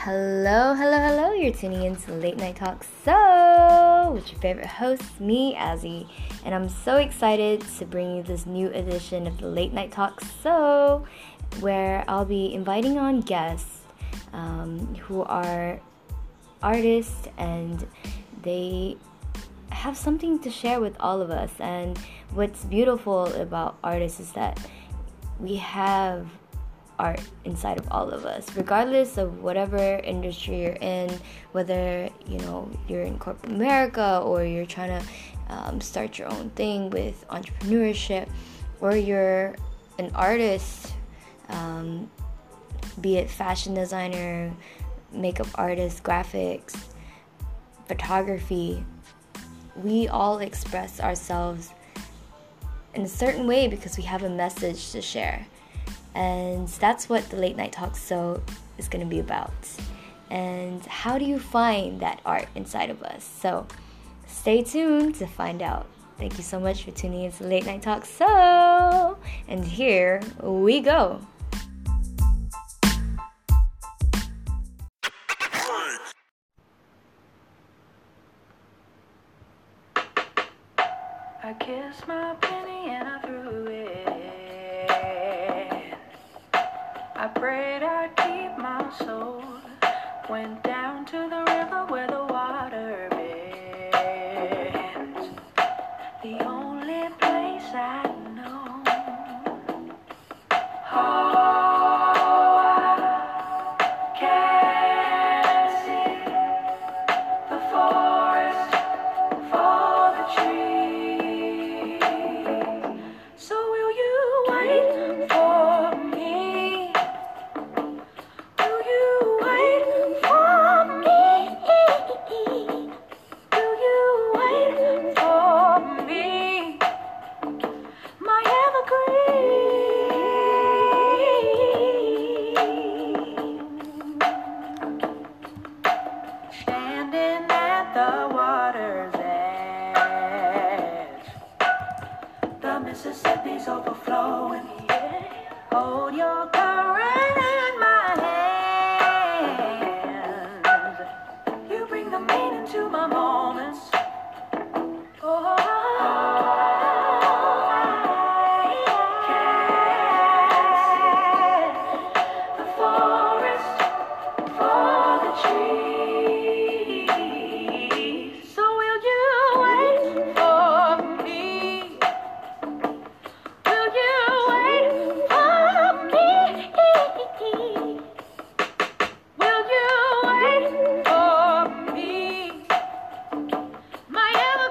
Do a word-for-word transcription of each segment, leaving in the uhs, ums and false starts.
Hello, hello, hello. You're tuning in to Late Night Talk So with your favorite host, me, Azzy. And I'm so excited to bring you this new edition of the Late Night Talk So, where I'll be inviting on guests um, who are artists and they have something to share with all of us. And what's beautiful about artists is that we have art inside of all of us, regardless of whatever industry you're in, whether you know you're in corporate America or you're trying to um, start your own thing with entrepreneurship, or you're an artist, um, be it fashion designer, makeup artist, graphics, photography. We all express ourselves in a certain way because we have a message to share. And that's what the Late Night Talk So is going to be about. And how do you find that art inside of us? So stay tuned to find out. Thank you so much for tuning in to Late Night Talk So. And here we go. I kissed my penny and I threw it. I prayed I'd keep my soul. Went down to the river where the water bends. The only place I know. Oh, I can see the forest for the trees. So will you wait for me? Will you wait for me? Will you wait for me? My evergreen. Standing at the water's edge, the Mississippi's overflowing. Hold your current in my hands. You bring the meaning to my moments. Oh, I can see the forest for the trees. So will you wait for me? Will you wait for me? Will you wait for me? My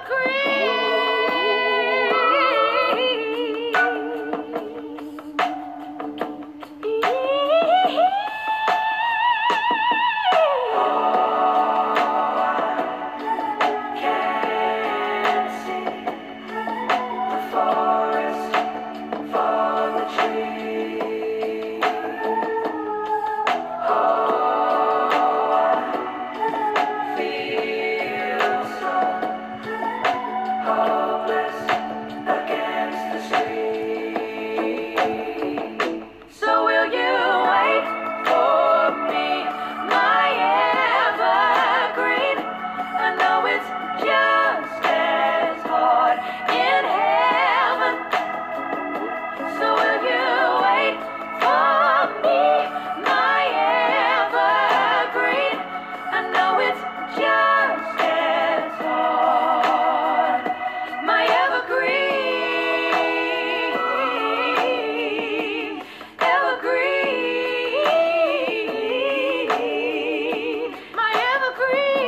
can see the forest for the trees. Oh, I feel so hopeless against the street. So will you wait for me, my evergreen? I know it's just as hard in heaven. So will you wait for me, my evergreen? I know it's just as hard, my evergreen, evergreen, my evergreen.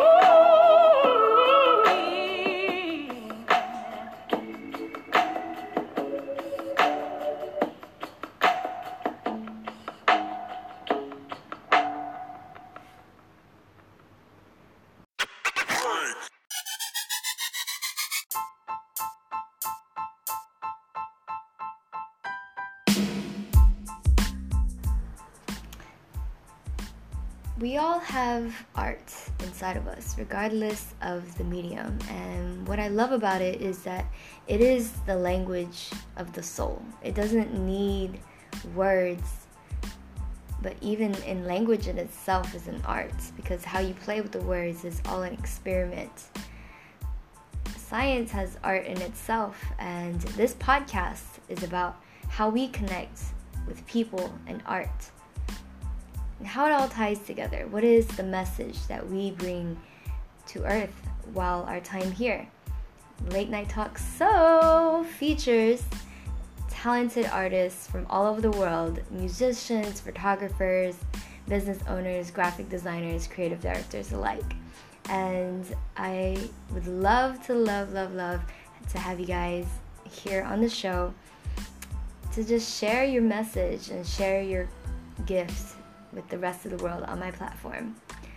We all have art inside of us, regardless of the medium. And what I love about it is that it is the language of the soul. It doesn't need words But even in language in itself is an art, because how you play with the words is all an experiment. Science has art in itself, and this podcast is about how we connect with people and art, and how it all ties together. What is the message that we bring to Earth while our time here? Late Night Talk So features talented artists from all over the world, musicians, photographers, business owners, graphic designers, creative directors alike. And I would love to love, love, love to have you guys here on the show to just share your message and share your gifts with the rest of the world on my platform.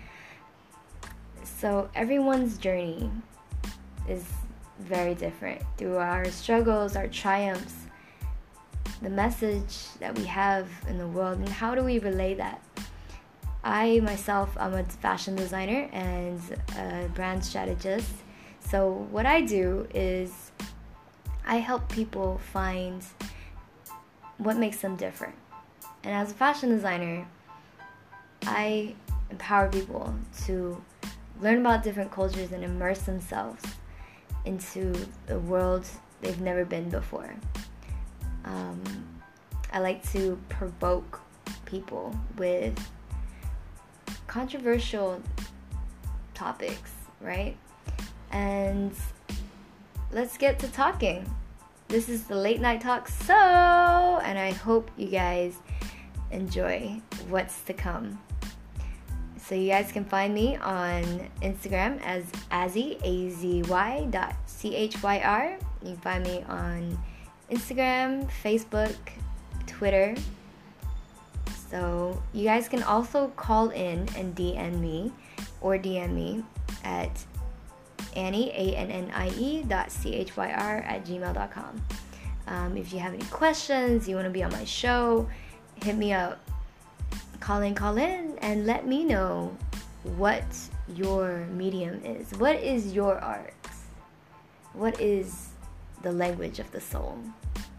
So everyone's journey is very different. Through our struggles, our triumphs, the message that we have in the world, and how do we relay that? I myself, I'm a fashion designer and a brand strategist. So what I do is I help people find what makes them different. And as a fashion designer, I empower people to learn about different cultures and immerse themselves into the world they've never been before. Um, I like to provoke people with controversial topics, right? And let's get to talking. This is the Late Night Talk So, and I hope you guys enjoy what's to come. So you guys can find me on Instagram as Azzy, A Z Y dot C H Y R. You can find me on Instagram, Facebook, Twitter. So you guys can also call in and D M me or D M me at Annie, A N N I E dot C H Y R at gmail dot com. Um, if you have any questions, you want to be on my show, hit me up. Call in, call in, and let me know what your medium is. What is your art? What is the language of the soul?